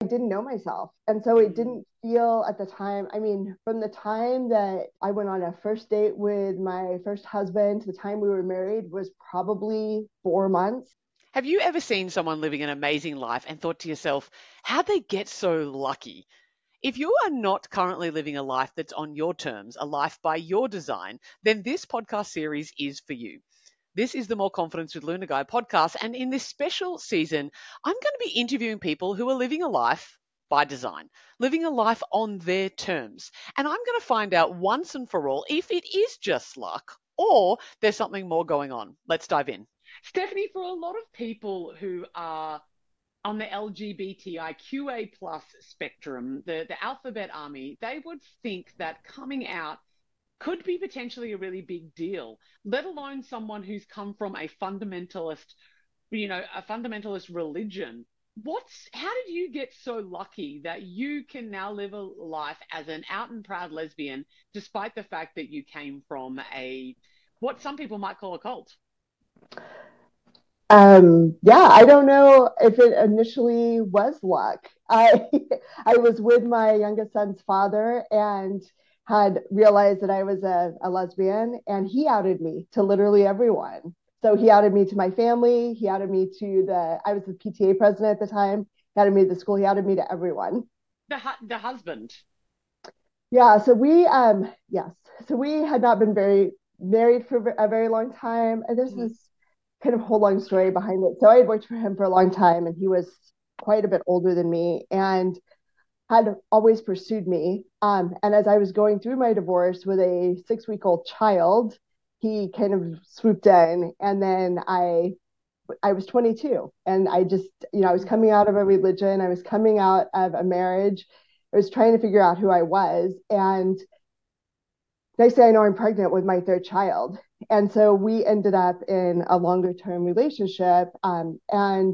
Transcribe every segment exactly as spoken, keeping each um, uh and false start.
didn't know myself. And so it didn't feel at the time, I mean, from the time that I went on a first date with my first husband to the time we were married was probably four months. Have you ever seen someone living an amazing life and thought to yourself, how'd they get so lucky? If you are not currently living a life that's on your terms, a life by your design, then this podcast series is for you. This is the More Confidence with Luna Guy podcast. And in this special season, I'm going to be interviewing people who are living a life by design, living a life on their terms. And I'm going to find out once and for all if it is just luck or there's something more going on. Let's dive in. Stephanie, for a lot of people who are on the L G B T I Q A plus spectrum, the, the alphabet army, they would think that coming out could be potentially a really big deal, let alone someone who's come from a fundamentalist, you know, a fundamentalist religion. What's, how did you get so lucky that you can now live a life as an out and proud lesbian, despite the fact that you came from a, what some people might call a cult? Um, yeah, I don't know if it initially was luck. I I was with my youngest son's father and had realized that I was a, a lesbian, and he outed me to literally everyone. So he outed me to my family. He outed me to the, I was the P T A president at the time. He outed me to the school. He outed me to everyone. The hu- the husband. Yeah. So we, um, yes. So we had not been very married for a very long time. And there's this kind of whole long story behind it. So I had worked for him for a long time, and he was quite a bit older than me and had always pursued me. Um, and as I was going through my divorce with a six week old child, he kind of swooped in. And then I, I was twenty-two, and I just, you know, I was coming out of a religion. I was coming out of a marriage. I was trying to figure out who I was. And next thing I know, I'm pregnant with my third child. And so we ended up in a longer term relationship. Um, and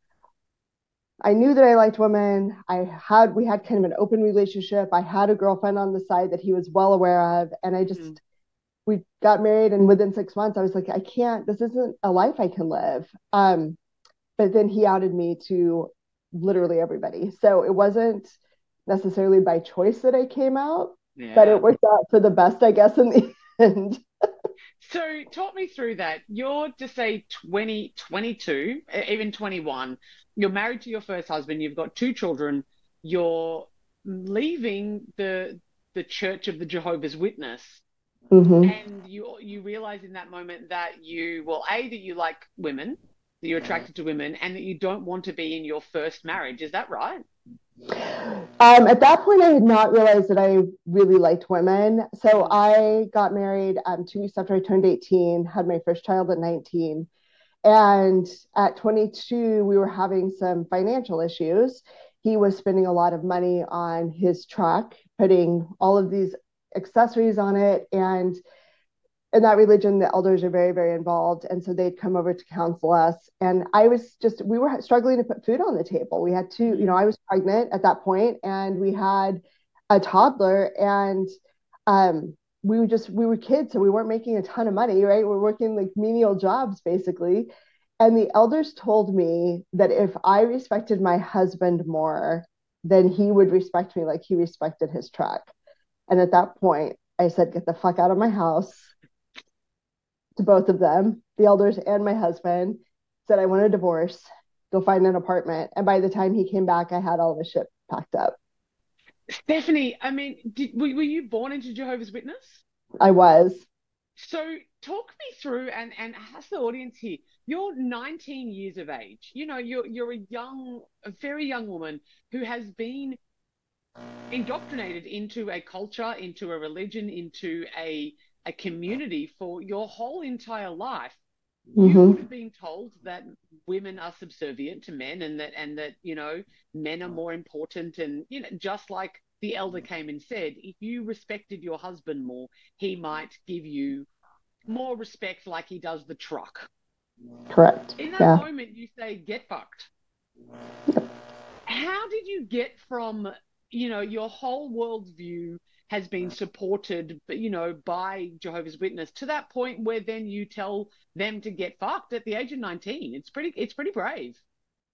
I knew that I liked women. I had, we had kind of an open relationship. I had a girlfriend on the side that he was well aware of. And I just, mm. we got married, and within six months, I was like, I can't, this isn't a life I can live. Um, but then he outed me to literally everybody. So it wasn't necessarily by choice that I came out, yeah. but it worked out for the best, I guess, in the end. So talk me through that. You're just say twenty, twenty-two, even twenty-one. You're married to your first husband. You've got two children. You're leaving the the Church of the Jehovah's Witness. Mm-hmm. And you you realize in that moment that you, well, A, that you like women, that you're attracted to women, and that you don't want to be in your first marriage. Is that right? Um, at that point, I had not realized that I really liked women. So I got married um, two weeks after I turned eighteen, had my first child at nineteen. And at twenty-two, we were having some financial issues. He was spending a lot of money on his truck, putting all of these accessories on it. And in that religion, the elders are very, very involved. And so they'd come over to counsel us. And I was just, we were struggling to put food on the table. We had two, you know, I was pregnant at that point, and we had a toddler, and um, we were just, we were kids. So we weren't making a ton of money, right? We're working like menial jobs, basically. And the elders told me that if I respected my husband more, then he would respect me like he respected his truck. And at that point, I said, get the fuck out of my house. To both of them, the elders and my husband, said I want a divorce, go find an apartment. And by the time he came back, I had all the shit packed up. Stephanie, I mean, did, were, were you born into Jehovah's Witness? I was. So talk me through, and, and ask the audience here, you're nineteen years of age. You know, you're, you're a young, a very young woman who has been indoctrinated into a culture, into a religion, into a a community for your whole entire life. Mm-hmm. You would have been told that women are subservient to men, and that, and that, you know, men are more important. And, you know, just like the elder came and said, if you respected your husband more, he might give you more respect like he does the truck. Correct. In that yeah. moment, you say, get fucked. Yep. How did you get from, you know, your whole worldview has been supported, you know, by Jehovah's Witness to that point where then you tell them to get fucked at the age of nineteen? It's pretty, it's pretty brave.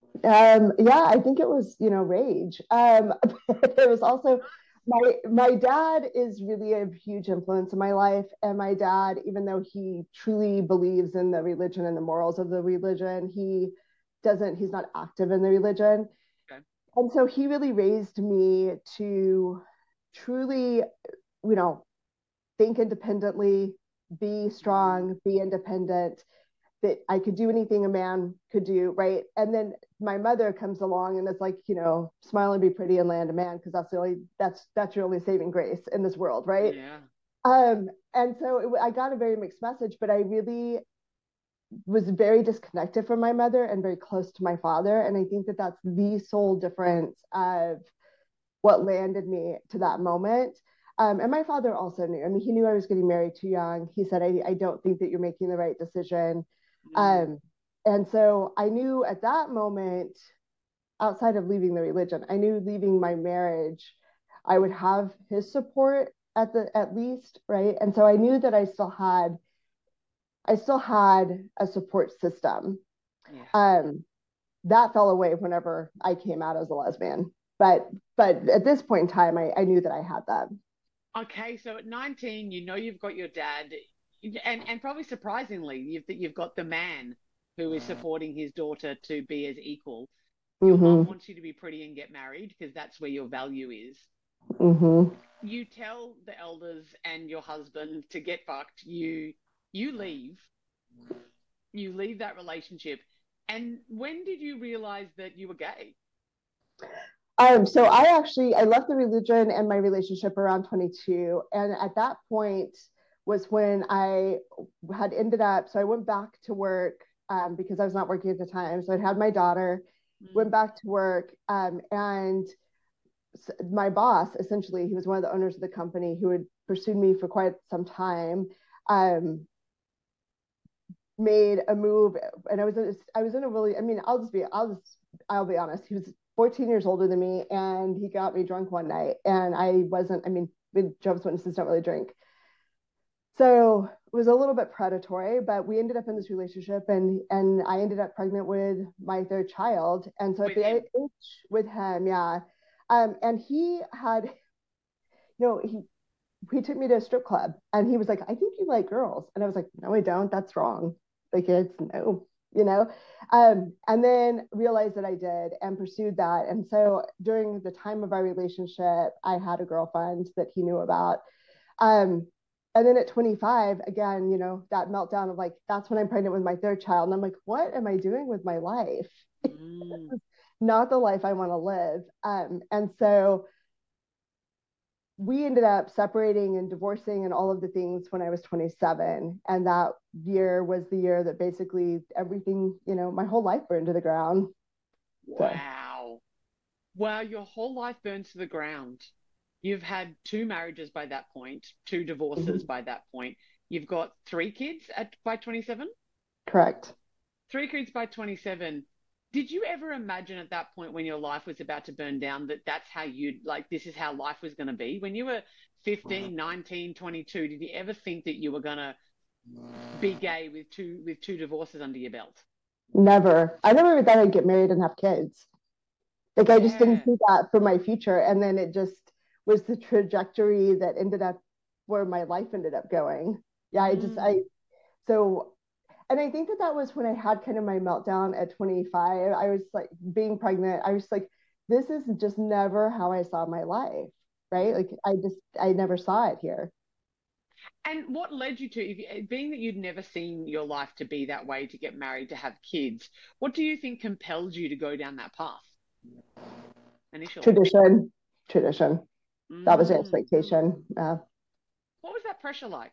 Um, yeah, I think it was, you know, rage. Um, but it was also my my dad is really a huge influence in my life. And my dad, even though he truly believes in the religion and the morals of the religion, he doesn't, he's not active in the religion. Okay. And so he really raised me to truly, you know, think independently, be Mm, strong, be independent, that I could do anything a man could do, right? And then my mother comes along and it's like, you know, smile and be pretty and land a man because that's the only that's that's your only saving grace in this world, right? yeah. Um, and so it, I got a very mixed message, but I really was very disconnected from my mother and very close to my father, and I think that that's the sole difference of what landed me to that moment. Um, and my father also knew. I mean, he knew I was getting married too young. He said, I, I don't think that you're making the right decision. Mm, Um, and so I knew at that moment, outside of leaving the religion, I knew leaving my marriage, I would have his support at the at least, right? And so I knew that I still had I still had a support system. yeah. Um, that fell away whenever I came out as a lesbian. But but at this point in time, I, I knew that I had that. Okay, so at nineteen, you know you've got your dad, and and probably surprisingly, you've you've got the man who is supporting his daughter to be as equal. Your mum Mm-hmm. wants you to be pretty and get married because that's where your value is. Mm-hmm. You tell the elders and your husband to get fucked. You you leave. You leave that relationship. And when did you realize that you were gay? Um, so I actually I left the religion and my relationship around twenty-two, and at that point was when I had ended up. So I went back to work um, because I was not working at the time. So I'd had my daughter, went Mm, back to work, um, and my boss, essentially, he was one of the owners of the company who had pursued me for quite some time. Um, made a move, and I was I was in a really, I mean, I'll just be I'll just I'll be honest. He was fourteen years older than me, and he got me drunk one night, and I wasn't. I mean, Jehovah's Witnesses don't really drink, so it was a little bit predatory. But we ended up in this relationship, and and I ended up pregnant with my third child, and so at with the age him. with him, yeah, um, and he had, you know, he he took me to a strip club and he was like, I think you like girls. And I was like, no, I don't. That's wrong. Like it's no, you know? Um, and then realized that I did and pursued that. And so during the time of our relationship, I had a girlfriend that he knew about. Um, and then at twenty-five, again, you know, that meltdown of like, that's when I'm pregnant with my third child. And I'm like, what am I doing with my life? Mm. Not the life I want to live. Um, and so we ended up separating and divorcing and all of the things when I was twenty-seven. And that year was the year that basically everything, you know, my whole life burned to the ground. So, Wow. Wow, your whole life burns to the ground. You've had two marriages by that point, two divorces mhm, by that point. You've got three kids at by twenty-seven? correct. Three kids by twenty-seven. Did you ever imagine at that point when your life was about to burn down that that's how you'd like this is how life was going to be? When you were fifteen, nineteen, twenty-two, did you ever think that you were going to be gay with two with two divorces under your belt? Never. I never even thought I'd get married and have kids. Like, I just didn't Yeah. see that for my future. And then it just was the trajectory that ended up where my life ended up going. Yeah, I just, I, Mm. so and I think that that was when I had kind of my meltdown at twenty-five. I was like being pregnant. I was like, this is just never how I saw my life, right? Yeah. Like I just, I never saw it here. And what led you to, if, being that you'd never seen your life to be that way, to get married, to have kids, what do you think compelled you to go down that path initially? Tradition, tradition. That was the Mm. expectation. Uh, What was that pressure like?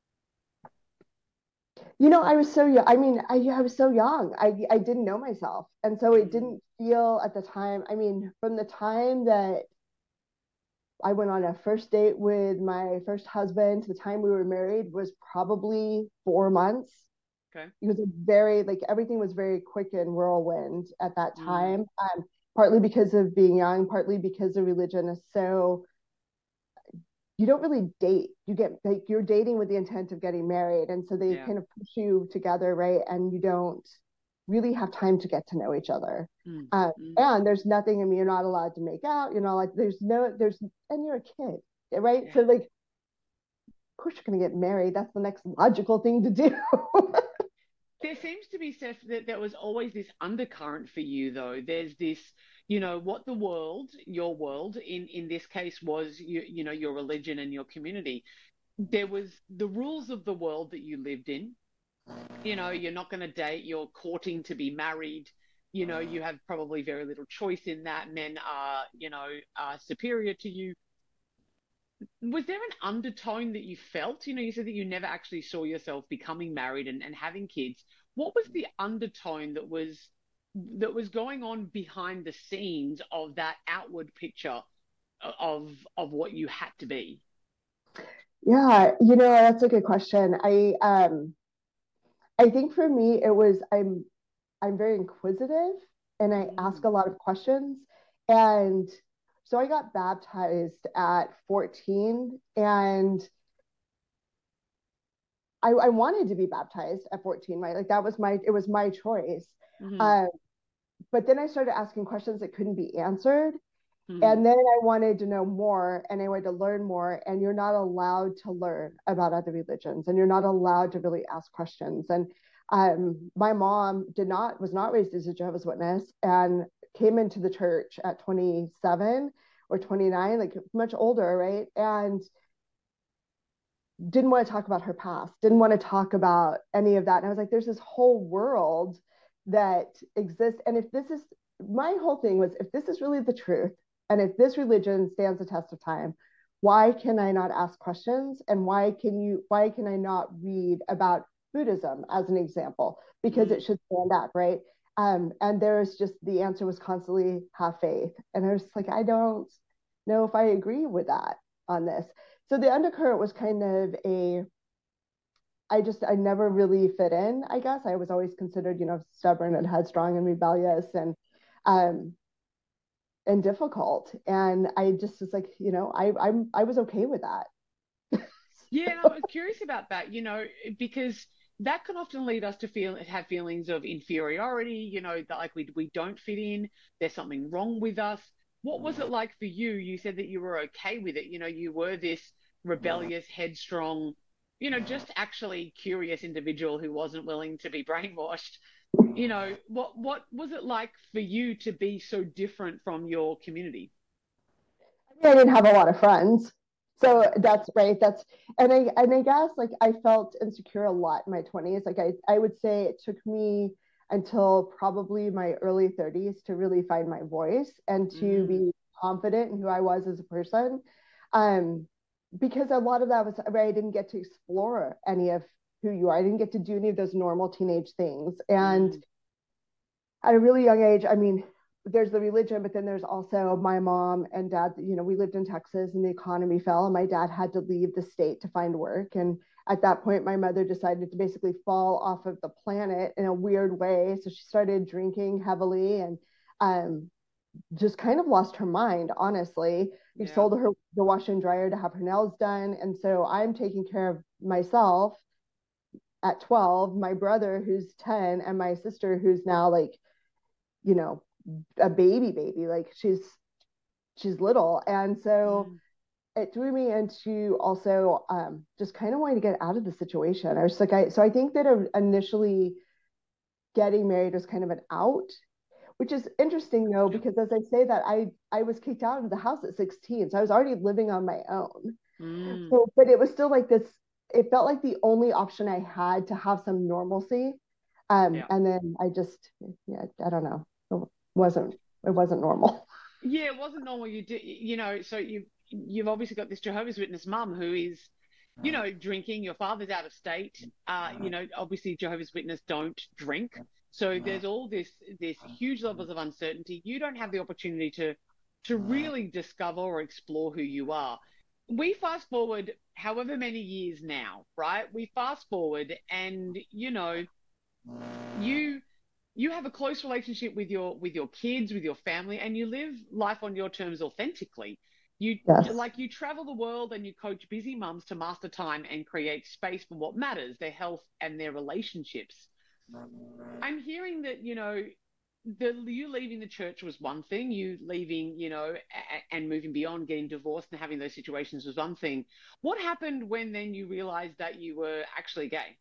you know, I was so young. I mean, I, I was so young. I, I didn't know myself. And so it Mm. didn't feel at the time. I mean, from the time that I went on a first date with my first husband to the time we were married was probably four months. Okay. It was a very, like, everything was very quick and whirlwind at that Mm. time. Um, partly because of being young, partly because the religion is so, you don't really date. You get like you're dating with the intent of getting married, and so they Yeah. kind of push you together, right? And you don't. really have time to get to know each other. Mm, Uh, mm, and there's nothing, I mean, you're not allowed to make out, you know, like there's no, there's, and you're a kid, right? yeah. So like, of course you're going to get married. That's the next logical thing to do. There seems to be, Steph, that there was always this undercurrent for you, though. There's this, you know, what the world, your world, in in this case was, you, you know, your religion and your community. There was the rules of the world that you lived in. You know, you're not going to date, you're courting to be married. You know, you have probably very little choice in that. Men are, you know, are superior to you. Was there an undertone that you felt? You know, you said that you never actually saw yourself becoming married and, and having kids. What was the undertone that was that was going on behind the scenes of that outward picture of of what you had to be? Yeah, you know, that's a good question. I um I think for me it was I'm I'm very inquisitive and I ask Mm, a lot of questions. And so I got baptized at fourteen and I, I wanted to be baptized at fourteen, right? Like that was my, it was my choice. mm, Uh, but then I started asking questions that couldn't be answered. mm, And then I wanted to know more and I wanted to learn more. And you're not allowed to learn about other religions and you're not allowed to really ask questions. And um, my mom did not, was not raised as a Jehovah's Witness and came into the church at twenty-seven or twenty-nine, like much older, right? And didn't want to talk about her past, didn't want to talk about any of that. And I was like, there's this whole world that exists. And if this is, my whole thing was, if this is really the truth, and if this religion stands the test of time, why can I not ask questions? And why can you, why can I not read about Buddhism as an example? Because it mm. should stand up, right? Um, and there's just, the answer was constantly have faith. And I was like, I don't know if I agree with that on this. So the undercurrent was kind of a, I just, I never really fit in, I guess. I was always considered, you know, stubborn and headstrong and rebellious and, um, and difficult. And I just was like, you know, I, I'm, I was okay with that. Yeah, and I was curious about that, you know, because that can often lead us to feel have feelings of inferiority, you know, that like we we don't fit in, there's something wrong with us. What was it like for you? You said that you were okay with it, you know, you were this rebellious, headstrong, you know, just actually curious individual who wasn't willing to be brainwashed. You know, what what was it like for you to be so different from your community? I mean, I didn't have a lot of friends. So that's right. That's, and I, and I guess like I felt insecure a lot in my twenties. Like I, I would say it took me until probably my early thirties to really find my voice and to Mm, be confident in who I was as a person. Um, because a lot of that was, right, I didn't get to explore any of who you are. I didn't get to do any of those normal teenage things. And mm, at a really young age, I mean, there's the religion, but then there's also my mom and dad. You know, we lived in Texas and the economy fell, and my dad had to leave the state to find work. And at that point, my mother decided to basically fall off of the planet in a weird way. So she started drinking heavily and um, just kind of lost her mind, honestly. We yeah. sold her the washer and dryer to have her nails done. And so I'm taking care of myself at twelve, my brother who's ten, and my sister who's now like, you know, a baby baby, like she's she's little. And so Mm. it threw me into also um, just kind of wanting to get out of the situation. I was like, I so I think that initially getting married was kind of an out, which is interesting though, Yeah. because as I say that, I I was kicked out of the house at sixteen, so I was already living on my own. Mm. So, but it was still like this. It felt like the only option I had to have some normalcy. Um, Yeah. and then I just, yeah, I don't know, it wasn't it wasn't normal. Yeah, it wasn't normal. You did, you know, so you you've obviously got this Jehovah's Witness mum who is, you know, drinking. Your father's out of state. Uh, you know, obviously Jehovah's Witness don't drink. So there's all this this huge levels of uncertainty. You don't have the opportunity to to really discover or explore who you are. We fast forward however many years now, right? We fast forward and you know, you you have a close relationship with your with your kids, with your family, and you live life on your terms authentically. You Yes. like you travel the world and you coach busy mums to master time and create space for what matters, their health and their relationships. I'm hearing that, you know, the you leaving the church was one thing, you leaving, you know, a, and moving beyond, getting divorced and having those situations was one thing. What happened when then you realized that you were actually gay?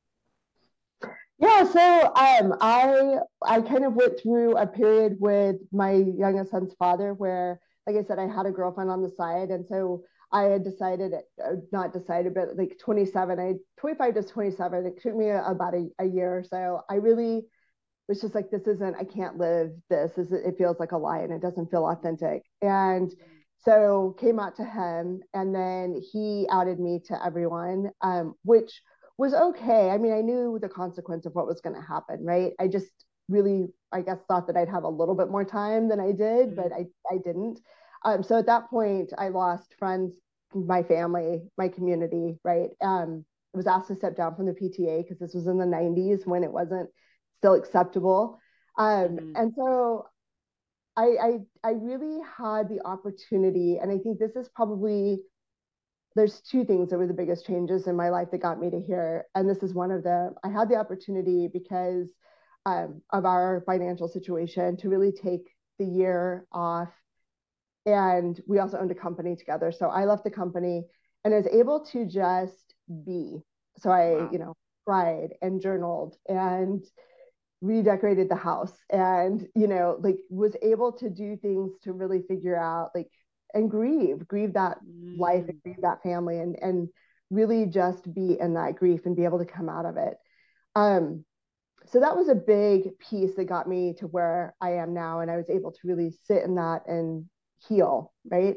Yeah, so um, I I kind of went through a period with my youngest son's father where, like I said, I had a girlfriend on the side, and so I had decided, uh, not decided, but like twenty-seven, I twenty-five to twenty-seven. It took me about a, a year or so. I really was just like, this isn't, I can't live this. This it feels like a lie and it doesn't feel authentic. And so came out to him, and then he outed me to everyone, um, which was okay. I mean, I knew the consequence of what was going to happen, right? I just really, I guess, thought that I'd have a little bit more time than I did, but I, I didn't. Um, so at that point, I lost friends, my family, my community, right? Um, I was asked to step down from the P T A because this was in the nineties when it wasn't still acceptable. Um, Mm-hmm. and so I, I I really had the opportunity, and I think this is probably, there's two things that were the biggest changes in my life that got me to here, and this is one of them. I had the opportunity because um, of our financial situation to really take the year off, and we also owned a company together. So I left the company and was able to just be. So I, Wow. you know, cried and journaled and redecorated the house, and you know, like, was able to do things to really figure out, like, and grieve grieve that life and Mm. grieve that family, and and really just be in that grief and be able to come out of it. um so that was a big piece that got me to where I am now, and I was able to really sit in that and heal, right?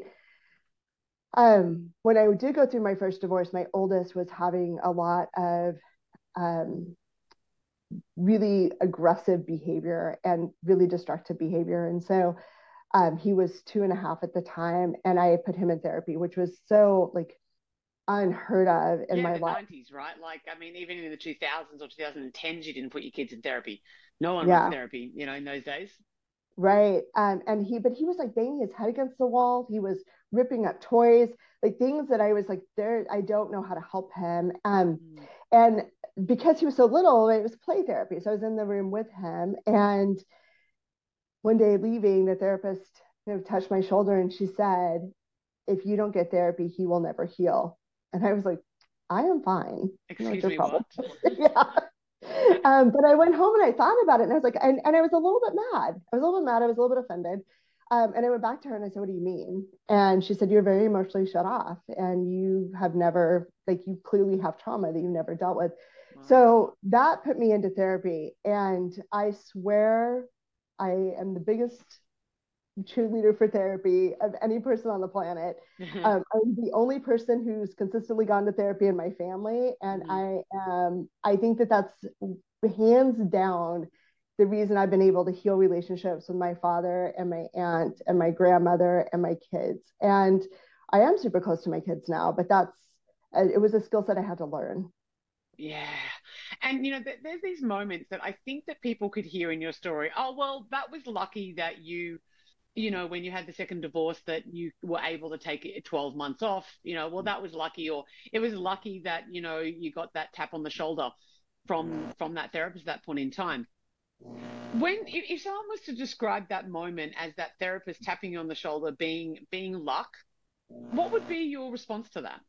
Um when I did go through my first divorce, my oldest was having a lot of um really aggressive behavior and really destructive behavior. And so um, he was two and a half at the time, and I put him in therapy, which was so, like, unheard of in Yeah, my the life. nineties, right? Like, I mean, even in the two thousands or twenty tens, you didn't put your kids in therapy. No one went to Yeah, therapy, you know, in those days. right. Um, and he, but he was like banging his head against the wall. He was ripping up toys, like things that I was like, there, I don't know how to help him. Um, Mm. and because he was so little, it was play therapy. So I was in the room with him, and one day leaving, the therapist, you know, touched my shoulder and she said, if you don't get therapy, he will never heal. And I was like, I am fine. I know what Excuse your me, problem what? is. Yeah. Um, but I went home and I thought about it, and I was like, and, and I was a little bit mad. I was a little bit mad. I was a little bit offended. Um, and I went back to her and I said, what do you mean? And she said, you're very emotionally shut off, and you have never, like, you clearly have trauma that you've never dealt with. Wow. So that put me into therapy. And I swear I am the biggest cheerleader for therapy of any person on the planet. Mm-hmm. Um, I'm the only person who's consistently gone to therapy in my family, and I am. I think that that's hands down the reason I've been able to heal relationships with my father and my aunt and my grandmother and my kids. And I am super close to my kids now, but that's uh, it was a skill set I had to learn. Yeah. And, you know, th there's these moments that I think that people could hear in your story. Oh, well, that was lucky that you, you know, when you had the second divorce, that you were able to take it twelve months off. You know, well, that was lucky. Or it was lucky that, you know, you got that tap on the shoulder from from that therapist at that point in time. When, if, if someone was to describe that moment as that therapist tapping you on the shoulder being being luck, what would be your response to that?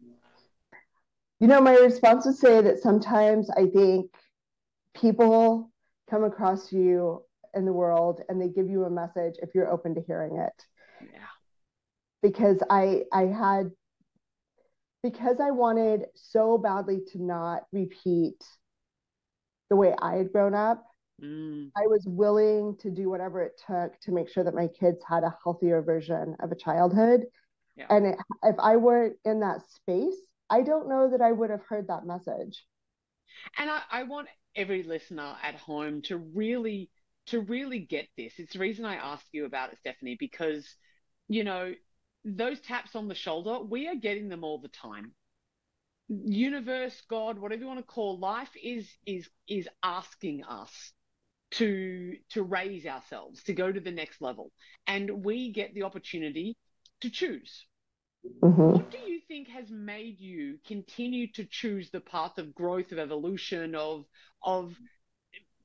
You know, my response would say that sometimes I think people come across you in the world and they give you a message if you're open to hearing it. Yeah. Because I I had, because I wanted so badly to not repeat the way I had grown up, Mm, I was willing to do whatever it took to make sure that my kids had a healthier version of a childhood. yeah. And it, if I weren't in that space, I don't know that I would have heard that message. And I, I want every listener at home to really to really get this. It's the reason I asked you about it, Stephanie, because you know, those taps on the shoulder, we are getting them all the time. Universe, God, whatever you want to call life is is is asking us to to raise ourselves, to go to the next level. And we get the opportunity to choose. Mm-hmm. What do you think has made you continue to choose the path of growth, of evolution, of of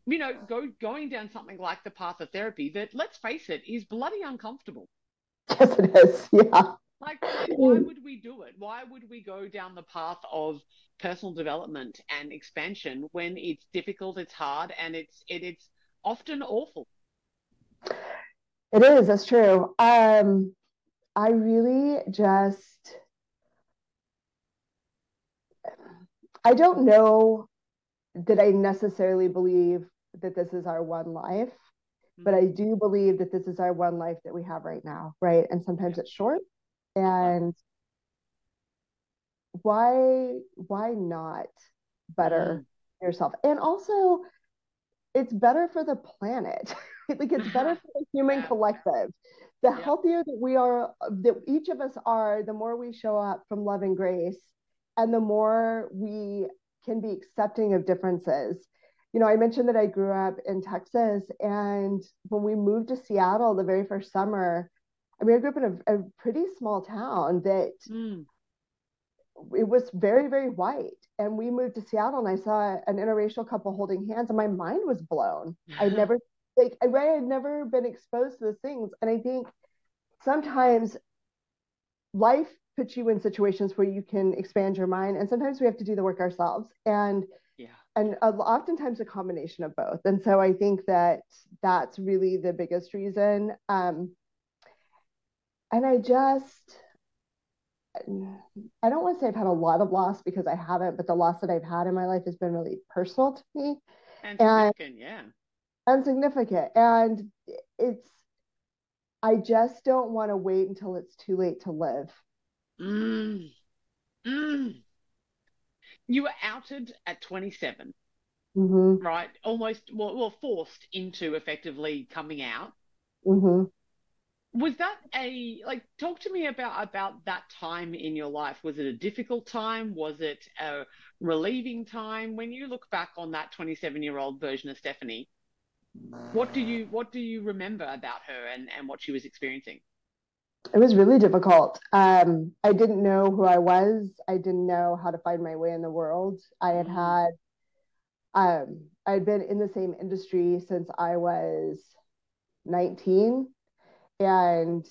you know, go going down something like the path of therapy that, let's face it, is bloody uncomfortable. Yes, it is. Yeah. Like, like, why would we do it? Why would we go down the path of personal development and expansion when it's difficult, it's hard, and it's it, it's often awful? It is. That's true. Um, I really just, I don't know that I necessarily believe that this is our one life, but I Mm, do believe that this is our one life that we have right now, right? And sometimes yeah. it's short. Uh-huh. And why why not better Mm. yourself? And also it's better for the planet. Like it's better for the human Yeah. collective. The Yeah. healthier that we are, that each of us are, the more we show up from love and grace, and the more we can be accepting of differences. You know, I mentioned that I grew up in Texas, and when we moved to Seattle the very first summer, I mean, I grew up in a, a pretty small town that Mm. it was very, very white. And we moved to Seattle and I saw an interracial couple holding hands and my mind was blown. I'd never like I had never been exposed to those things. And I think sometimes life puts you in situations where you can expand your mind and sometimes we have to do the work ourselves. And Yeah. and oftentimes a combination of both. And so I think that that's really the biggest reason. Um, and I just I don't want to say I've had a lot of loss because I haven't, but the loss that I've had in my life has been really personal to me And and significant, yeah. insignificant. And it's, I just don't want to wait until it's too late to live. Mm. Mm. You were outed at twenty-seven, Mm-hmm. right? Almost, well, well, forced into effectively coming out. Mm-hmm. Was that a, like, talk to me about about that time in your life? Was it a difficult time? Was it a relieving time? When you look back on that twenty-seven year old version of Stephanie, what do you what do you remember about her and and what she was experiencing? It was really difficult. Um, I didn't know who I was. I didn't know how to find my way in the world. I had Mm, had, um, I'd been in the same industry since I was nineteen and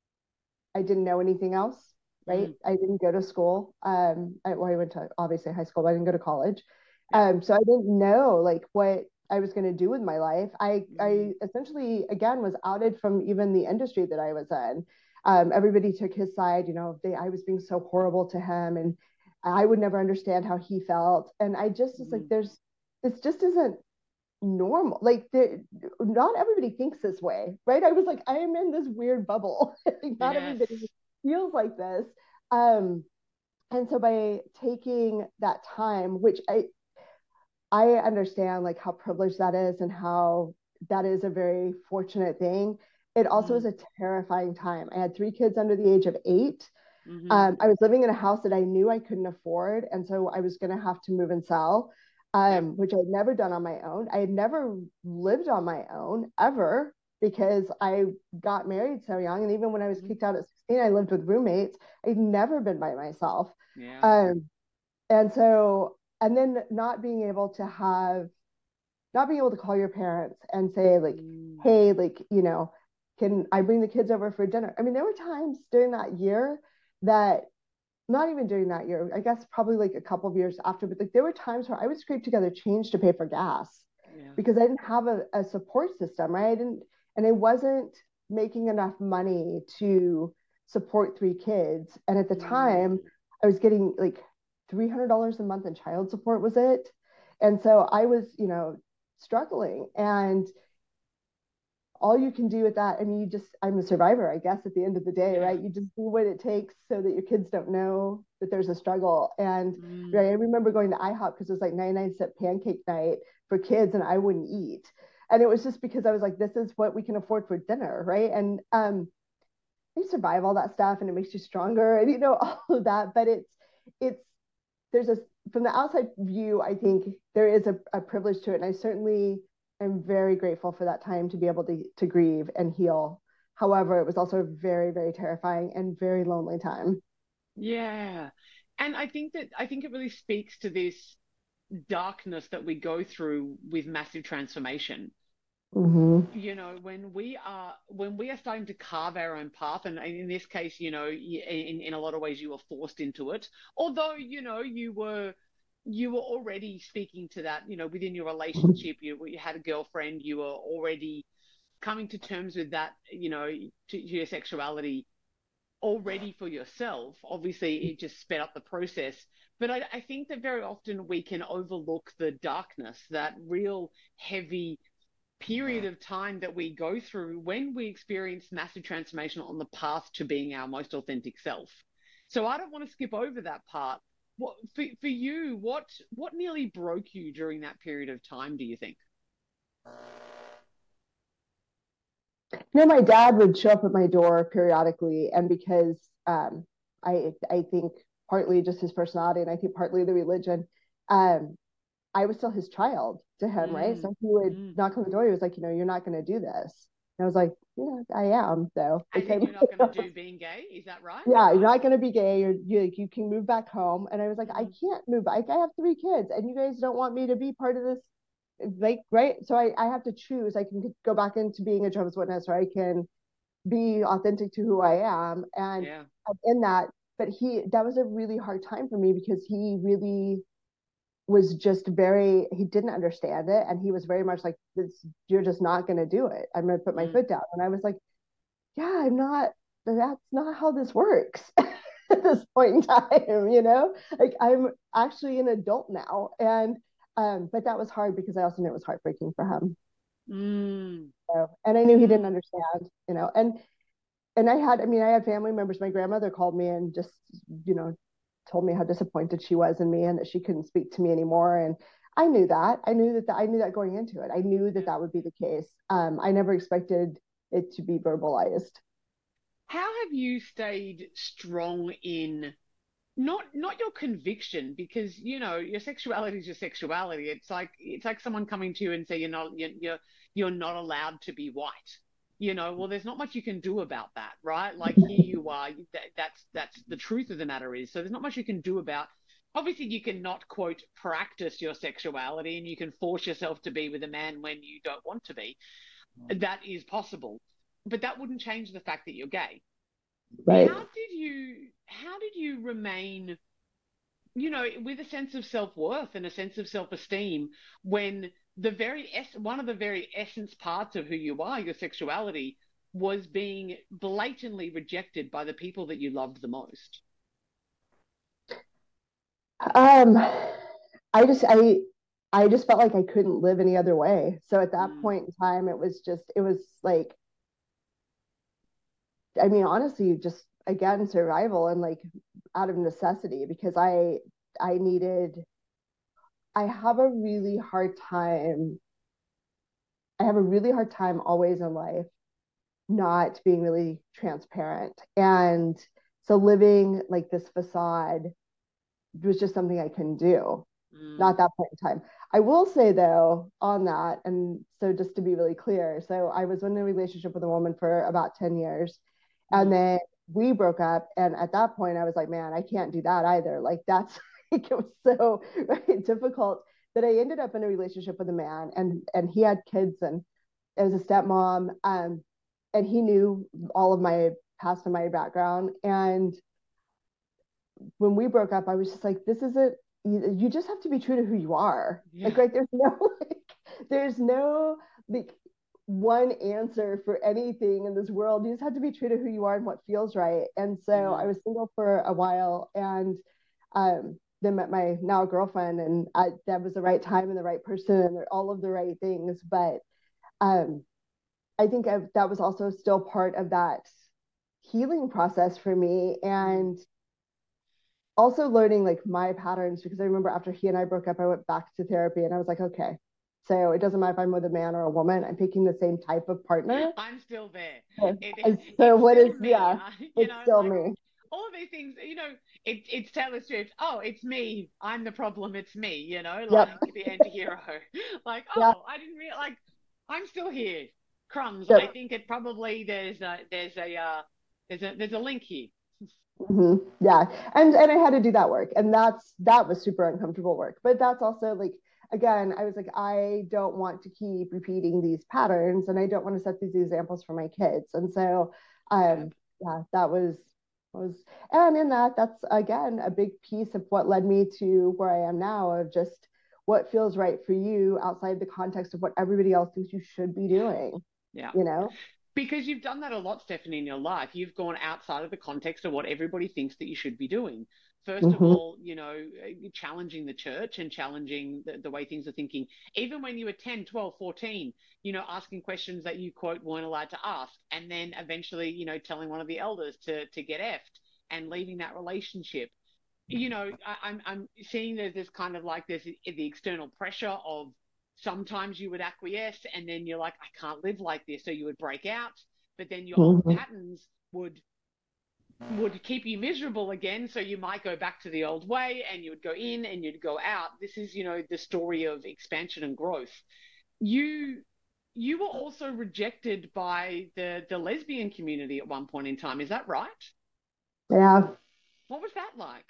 I didn't know anything else, right? mm, I didn't go to school. Um, I, well, I went to obviously high school, but I didn't go to college. yeah. Um, so I didn't know like what I was going to do with my life. I, I Mm, essentially, again, was outed from even the industry that I was in. Um, everybody took his side, you know, they, I was being so horrible to him and I would never understand how he felt. And I just was like, mm, there's, this just isn't normal. Like not everybody thinks this way, right? I was like, I am in this weird bubble. Like, not yes. everybody feels like this. Um, and so by taking that time, which I I understand like how privileged that is and how that is a very fortunate thing. It also is Mm, a terrifying time. I had three kids under the age of eight. mm-hmm. Um, I was living in a house that I knew I couldn't afford, and so I was going to have to move and sell, Yep. um, which I'd never done on my own. I had never lived on my own ever because I got married so young, and even when I was Mm-hmm. kicked out at sixteen, I lived with roommates. I'd never been by myself, Yeah. um, and so and then not being able to have not being able to call your parents and say like, Mm, hey, like, you know, can I bring the kids over for dinner? I mean, there were times during that year that not even during that year, I guess probably like a couple of years after, but like there were times where I would scrape together change to pay for gas yeah. because I didn't have a, a support system, right? I didn't, and I wasn't making enough money to support three kids. And at the Mm, time, I was getting like three hundred dollars a month in child support was it. And so I was, you know, struggling. And all you can do with that, I mean, you just, I'm a survivor, I guess, at the end of the day, yeah. right? You just do what it takes so that your kids don't know that there's a struggle. And Mm, right, I remember going to IHOP because it was like ninety-nine cent pancake night for kids and I wouldn't eat. And it was just because I was like, this is what we can afford for dinner, right? And um, you survive all that stuff and it makes you stronger and, you know, all of that. But it's, it's, there's a, from the outside view, I think there is a, a privilege to it. And I certainly am very grateful for that time to be able to, to grieve and heal. However, it was also a very, very terrifying and very lonely time. yeah. And I think that I think it really speaks to this. darkness that we go through with massive transformation. Mm-hmm. You know, when we are when we are starting to carve our own path, and in this case, you know, in in a lot of ways, you were forced into it. Although, you know, you were you were already speaking to that, you know, within your relationship, you you had a girlfriend, you were already coming to terms with that, you know, to, to your sexuality already for yourself. Obviously, it just sped up the process. But I, I think that very often we can overlook the darkness, that real heavy period of time that we go through when we experience massive transformation on the path to being our most authentic self. So I don't want to skip over that part. What for, for you, what what nearly broke you during that period of time, do you think? You know, my dad would show up at my door periodically, and because um, I I think partly just his personality, and I think partly the religion, um, I was still his child to him, right? Mm, So he would mm. knock on the door. He was like, you know, you're not going to do this. And I was like, yeah, I am. So it As in, came, you're not going to do being gay? Is that right? yeah, you're not going to be gay. You're, you you can move back home. And I was like, I Mm, can't move. I, I have three kids, and you guys don't want me to be part of this, like, right? So I I have to choose. I can go back into being a Jehovah's Witness, or I can be authentic to who I am. And yeah. in that, but he that was a really hard time for me because he really was just very he didn't understand it, and he was very much like, this, you're just not going to do it. I'm going to put my Mm, foot down. And I was like, yeah, I'm not, that's not how this works at this point in time, you know, like I'm actually an adult now. And um but that was hard because I also knew it was heartbreaking for him. mm, So, and I knew he didn't mm. understand, you know. and and I had, I mean, I had family members. My grandmother called me and just, you know, told me how disappointed she was in me and that she couldn't speak to me anymore. And I knew that. I knew that, that I knew that going into it. I knew that Yeah. that would be the case. Um, I never expected it to be verbalized. How have you stayed strong in not not your conviction, because you know your sexuality is your sexuality. It's like it's like someone coming to you and say you're not you're you're, you're not allowed to be white. You know, well, there's not much you can do about that, right? Like here you are. That, that's that's the truth of the matter is. So there's not much you can do about. Obviously, you can not quote practice your sexuality, and you can force yourself to be with a man when you don't want to be. That is possible, but that wouldn't change the fact that you're gay. Right. How did you how did you remain, you know, with a sense of self-worth and a sense of self-esteem when the very es- one of the very essence parts of who you are, your sexuality, was being blatantly rejected by the people that you loved the most? Um, I just, I, I just felt like I couldn't live any other way. So at that Mm, point in time, it was just, it was like, I mean, honestly, just again, survival and like out of necessity because I, I needed, I have a really hard time. I have a really hard time always in life not being really transparent. And so living like this facade was just something I couldn't do, not mm, at that point in time. I will say though, on that, and so just to be really clear, so I was in a relationship with a woman for about ten years, and mm, then we broke up. And at that point, I was like, man, I can't do that either. Like, that's like, it was so right, difficult that I ended up in a relationship with a man, and and he had kids, and it was a stepmom, um, and he knew all of my past and my background. And when we broke up, I was just like, this isn't, you, you just have to be true to who you are. Like, yeah. right, there's no, like, there's no, like, one answer for anything in this world. You just have to be true to who you are and what feels right. And so I Mm, was single for a while, and um, then met my now girlfriend, and I, that was the right time and the right person and all of the right things. But um, I think I've, that was also still part of that healing process for me. mm. And also learning like my patterns, because I remember after he and I broke up, I went back to therapy and I was like, okay, so it doesn't matter if I'm with a man or a woman, I'm picking the same type of partner. I'm still there. It And so it's what is, still me. yeah, I, you it's know, still like me. all of these things, you know, it, it's Taylor Swift. Oh, it's me. I'm the problem. It's me, you know, Yep. like the anti-hero. Like, Yeah. oh, I didn't realize, like, I'm still here. Crumbs. I Yep. think it probably there's a, there's a, uh, there's a, there's a link here. hmm Yeah. And and I had to do that work. And that's that was super uncomfortable work. But that's also like again, I was like, I don't want to keep repeating these patterns and I don't want to set these examples for my kids. And so um Fab. yeah, that was was and in that that's again a big piece of what led me to where I am now of just what feels right for you outside the context of what everybody else thinks you should be Yeah. doing, Yeah. you know? Because you've done that a lot, Stephanie, in your life. You've gone outside of the context of what everybody thinks that you should be doing. First of Mm-hmm. all, you know, challenging the church and challenging the, the way things are thinking. Even when you were ten, twelve, fourteen, you know, asking questions that you, quote, weren't allowed to ask. And then eventually, you know, telling one of the elders to, to get effed and leaving that relationship. You know, I, I'm I'm seeing there's this kind of like there's the external pressure of sometimes you would acquiesce and then you're like, I can't live like this, so you would break out, but then your old Mm-hmm. patterns would would keep you miserable again, so you might go back to the old way and you would go in and you'd go out. This is, you know, the story of expansion and growth. You you were also rejected by the the lesbian community at one point in time. Is that right? Yeah. What was that like?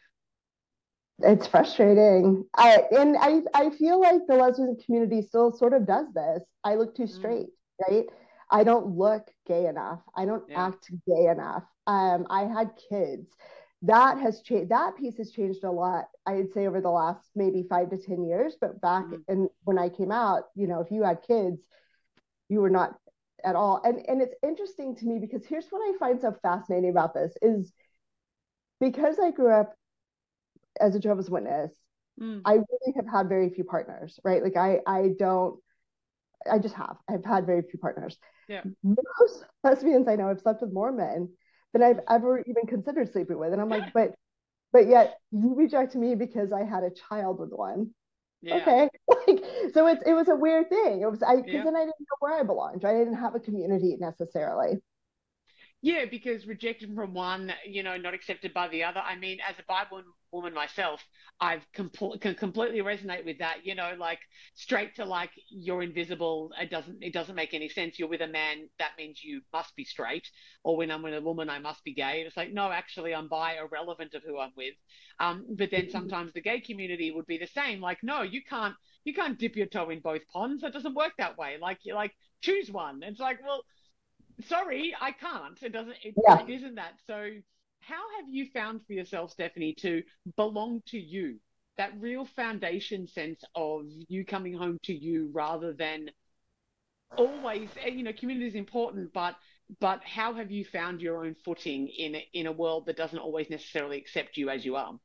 It's frustrating. I and I I feel like the lesbian community still sort of does this. I look too Mm, straight, right? I don't look gay enough. I don't yeah. act gay enough. Um, I had kids. That has changed. That piece has changed a lot. I'd say over the last maybe five to ten years. But back Mm, in when I came out, you know, if you had kids, you were not at all. And and it's interesting to me because here's what I find so fascinating about this is because I grew up as a Jehovah's Witness, mm, I really have had very few partners, right? Like I I don't I just have. I've had very few partners. yeah. Most lesbians I know have slept with more men than I've ever even considered sleeping with. And I'm like, but but yet you reject me because I had a child with one. Yeah. Okay. Like so it's it was a weird thing. It was I because Yeah. then I didn't know where I belonged, right? I didn't have a community necessarily. Yeah, because rejected from one, you know, not accepted by the other. I mean, as a Bible woman myself, I've compl- can completely resonate with that. You know, like straight to like you're invisible. It doesn't it doesn't make any sense. You're with a man, that means you must be straight. Or when I'm with a woman, I must be gay. And it's like, no, actually, I'm bi, irrelevant of who I'm with. Um, but then sometimes the gay community would be the same. Like, no, you can't you can't dip your toe in both ponds. That doesn't work that way. Like you like choose one. It's like, well, sorry, I can't. It doesn't. It, Yeah. it isn't that. So, how have you found for yourself, Stephanie, to belong to you? That real foundation sense of you coming home to you, rather than always. eh, You know, community is important, but but how have you found your own footing in in a world that doesn't always necessarily accept you as you are?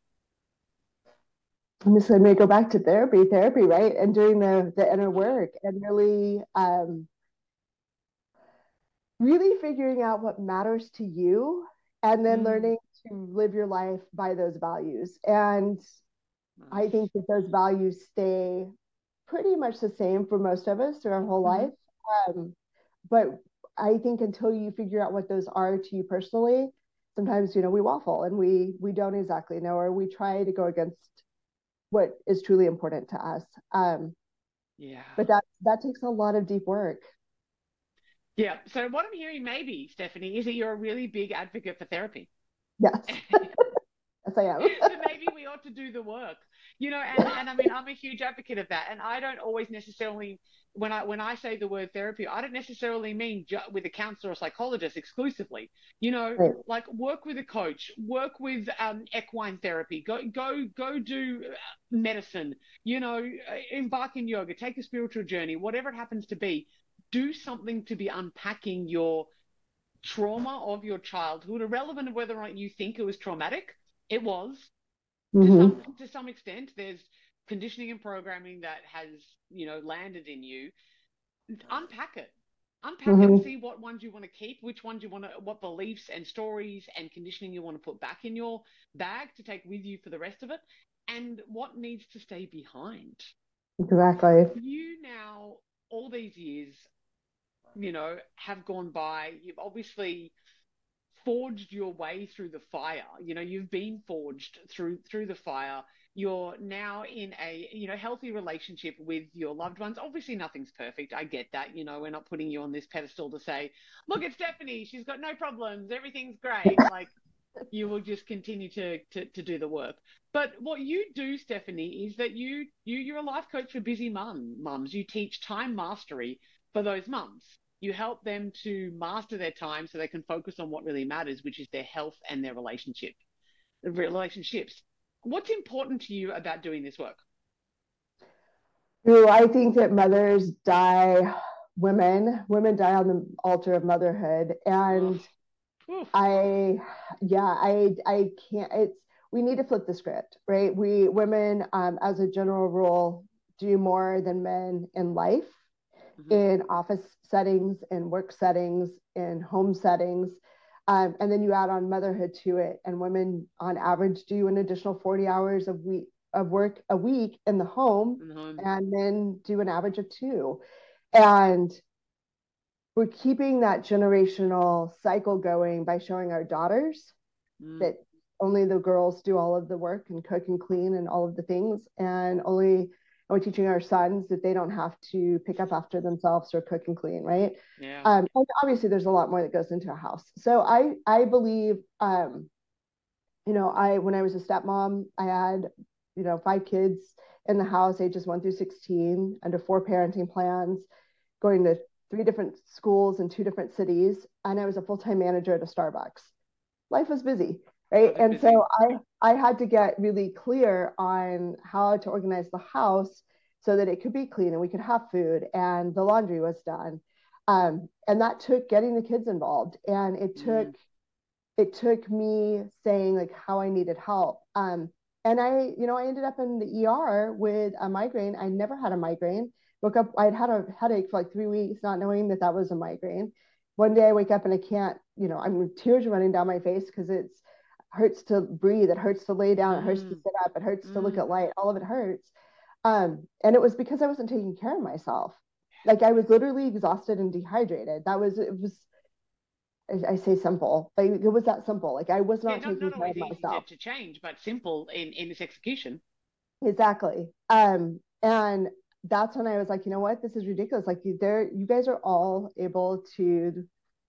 I'm just gonna go back to therapy, therapy, right? And doing the the inner Love it. work and really um really figuring out what matters to you and then Mm, learning to live your life by those values. And I nice. think that those values stay pretty much the same for most of us through our whole Mm-hmm. life. Um, but I think until you figure out what those are to you personally, sometimes you know we waffle and we we don't exactly know, or we try to go against what is truly important to us. Um, Yeah. but that that takes a lot of deep work. Yeah. So what I'm hearing, maybe, Stephanie, is that you're a really big advocate for therapy. Yes, yes, I am. So maybe we ought to do the work, you know. And and I mean, I'm a huge advocate of that, and I don't always necessarily, when i when i say the word therapy, I don't necessarily mean ju- with a counselor or psychologist exclusively, you know. Right. Like work with a coach, work with um, equine therapy, go go go do uh, medicine, you know, uh, embark in yoga, take a spiritual journey, whatever it happens to be. Do something to be unpacking your trauma of your childhood, irrelevant of whether or not you think it was traumatic. It was, to some Mm-hmm. to some extent. There's conditioning and programming that has, you know, landed in you. Unpack it. Unpack it. Mm-hmm. See what ones you want to keep, which ones you want to, what beliefs and stories and conditioning you want to put back in your bag to take with you for the rest of it, and what needs to stay behind. Exactly. You now, all these years, you know, have gone by. You've obviously forged your way through the fire. You know, you've been forged through through the fire. You're now in a, you know, healthy relationship with your loved ones. Obviously nothing's perfect. I get that. You know, we're not putting you on this pedestal to say, look at Stephanie, she's got no problems, everything's great. Like, You will just continue to, to to do the work. But what you do, Stephanie, is that you you you're a life coach for busy mum mums. You teach time mastery for those mums. You help them to master their time so they can focus on what really matters, which is their health and their relationship relationships. What's important to you about doing this work? Ooh, I think that mothers die, women, women die on the altar of motherhood. And Oof. I, yeah, I, I can't, it's, we need to flip the script, right? We women, um, as a general rule, do more than men in life, mm-hmm. in office settings, in work settings, in home settings. Um, and then you add on motherhood to it, and women on average do an additional forty hours of week of work a week in the home, mm-hmm. and men do an average of two. And we're keeping that generational cycle going by showing our daughters mm. that only the girls do all of the work and cook and clean and all of the things, and only and we're teaching our sons that they don't have to pick up after themselves or cook and clean, right? Yeah. Um, and obviously, there's a lot more that goes into a house. So I I believe, um, you know, I when I was a stepmom, I had, you know, five kids in the house, ages one through sixteen, under four parenting plans, going to three different schools in two different cities, and I was a full-time manager at a Starbucks. Life was busy, right? And busy. So I I had to get really clear on how to organize the house so that it could be clean and we could have food and the laundry was done. Um, and that took getting the kids involved, and it took mm. it took me saying like how I needed help. Um, and I, you know, I ended up in the E R with a migraine. I never had a migraine. Woke up, I'd had a headache for like three weeks, not knowing that that was a migraine. One day I wake up and I can't, you know, I'm tears running down my face because it's hurts to breathe, it hurts to lay down, mm. it hurts to sit up, it hurts mm. to look at light, all of it hurts. Um, and it was because I wasn't taking care of myself. Like I was literally exhausted and dehydrated. That was, it was, I, I say simple, like it was that simple. Like I was not yeah, taking not care of myself. To, to change, but simple in, in its execution. Exactly. Um, and that's when I was like, you know what, this is ridiculous. Like there, you guys are all able to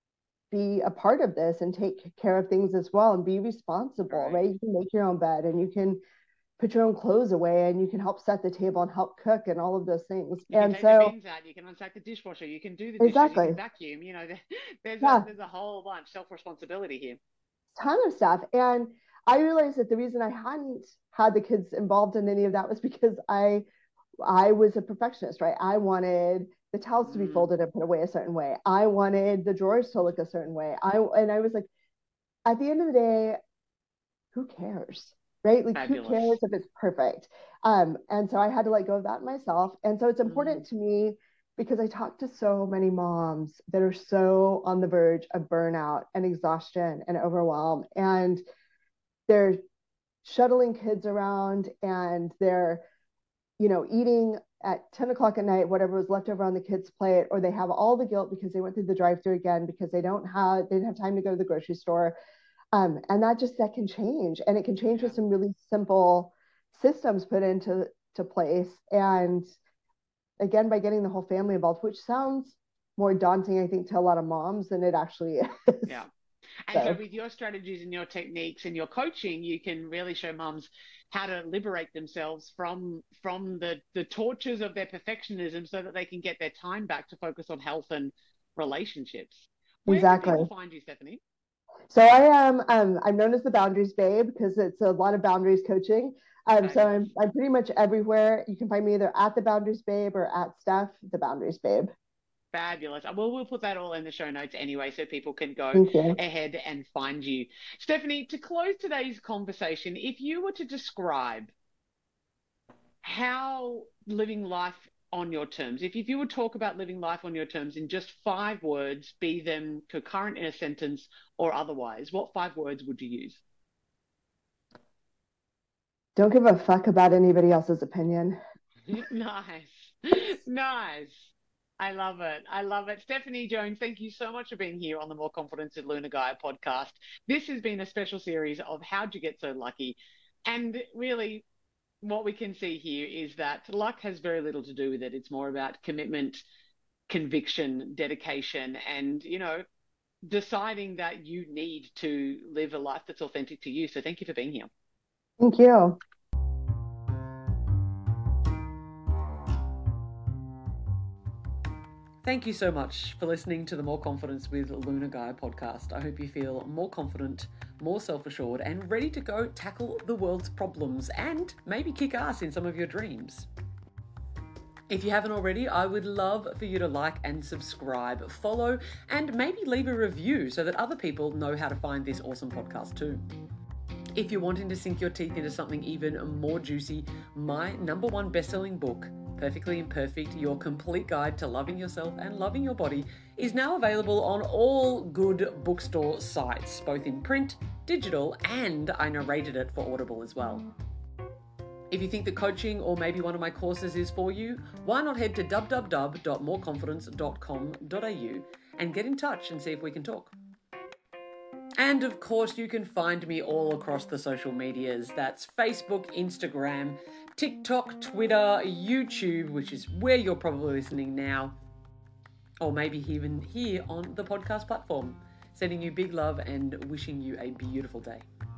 be a part of this and take care of things as well and be responsible, right? right? You can make your own bed and you can put your own clothes away and you can help set the table and help cook and all of those things. You and can take so the bins out, you can unstack the dishwasher, you can do the dishes, exactly. you can vacuum, you know, there's, yeah. a, there's a whole bunch of self-responsibility here. Ton of stuff. And I realized that the reason I hadn't had the kids involved in any of that was because I I was a perfectionist, right? I wanted the towels to be mm. folded and put away a certain way. I wanted the drawers to look a certain way. I and I was like, at the end of the day, who cares, right? Like, Fabulous. Who cares if it's perfect? Um, and so I had to let go of that myself. And so it's important mm. to me because I talk to so many moms that are so on the verge of burnout and exhaustion and overwhelm, and they're shuttling kids around and they're you know, eating at ten o'clock at night, whatever was left over on the kids' plate, or they have all the guilt because they went through the drive-through again because they don't have, they didn't have time to go to the grocery store. Um, and that just, that can change. And it can change yeah. with some really simple systems put into to place. And again, by getting the whole family involved, which sounds more daunting, I think, to a lot of moms than it actually is. Yeah. And so. so with your strategies and your techniques and your coaching, you can really show mums how to liberate themselves from from the, the tortures of their perfectionism so that they can get their time back to focus on health and relationships. Where exactly. can people find you, Stephanie? So I am um, I'm known as the Boundaries Babe because it's a lot of boundaries coaching. Um, so I'm I'm pretty much everywhere. You can find me either at the Boundaries Babe or at Steph the Boundaries Babe. Fabulous. Well, we'll put that all in the show notes anyway so people can go ahead and find you. Stephanie, to close today's conversation, if you were to describe how living life on your terms, if, if you would talk about living life on your terms in just five words, be them concurrent in a sentence or otherwise, what five words would you use? Don't give a fuck about anybody else's opinion. Nice. Nice. I love it. I love it. Stephanie Jones, thank you so much for being here on the More Confidence with Luna Gaia podcast. This has been a special series of How'd You Get So Lucky? And really, what we can see here is that luck has very little to do with it. It's more about commitment, conviction, dedication, and, you know, deciding that you need to live a life that's authentic to you. So thank you for being here. Thank you. Thank you so much for listening to the More Confidence with Luna Gaia podcast. I hope you feel more confident, more self-assured, and ready to go tackle the world's problems and maybe kick ass in some of your dreams. If you haven't already, I would love for you to like and subscribe, follow, and maybe leave a review so that other people know how to find this awesome podcast too. If you're wanting to sink your teeth into something even more juicy, my number one best-selling book, Perfectly Imperfect, Your Complete Guide to Loving Yourself and Loving Your Body, is now available on all good bookstore sites, both in print, digital, and I narrated it for Audible as well. If you think that coaching or maybe one of my courses is for you, why not head to w w w dot more confidence dot com dot a u and get in touch and see if we can talk. And of course, you can find me all across the social medias. That's Facebook, Instagram, TikTok, Twitter, YouTube, which is where you're probably listening now, or maybe even here on the podcast platform. Sending you big love and wishing you a beautiful day.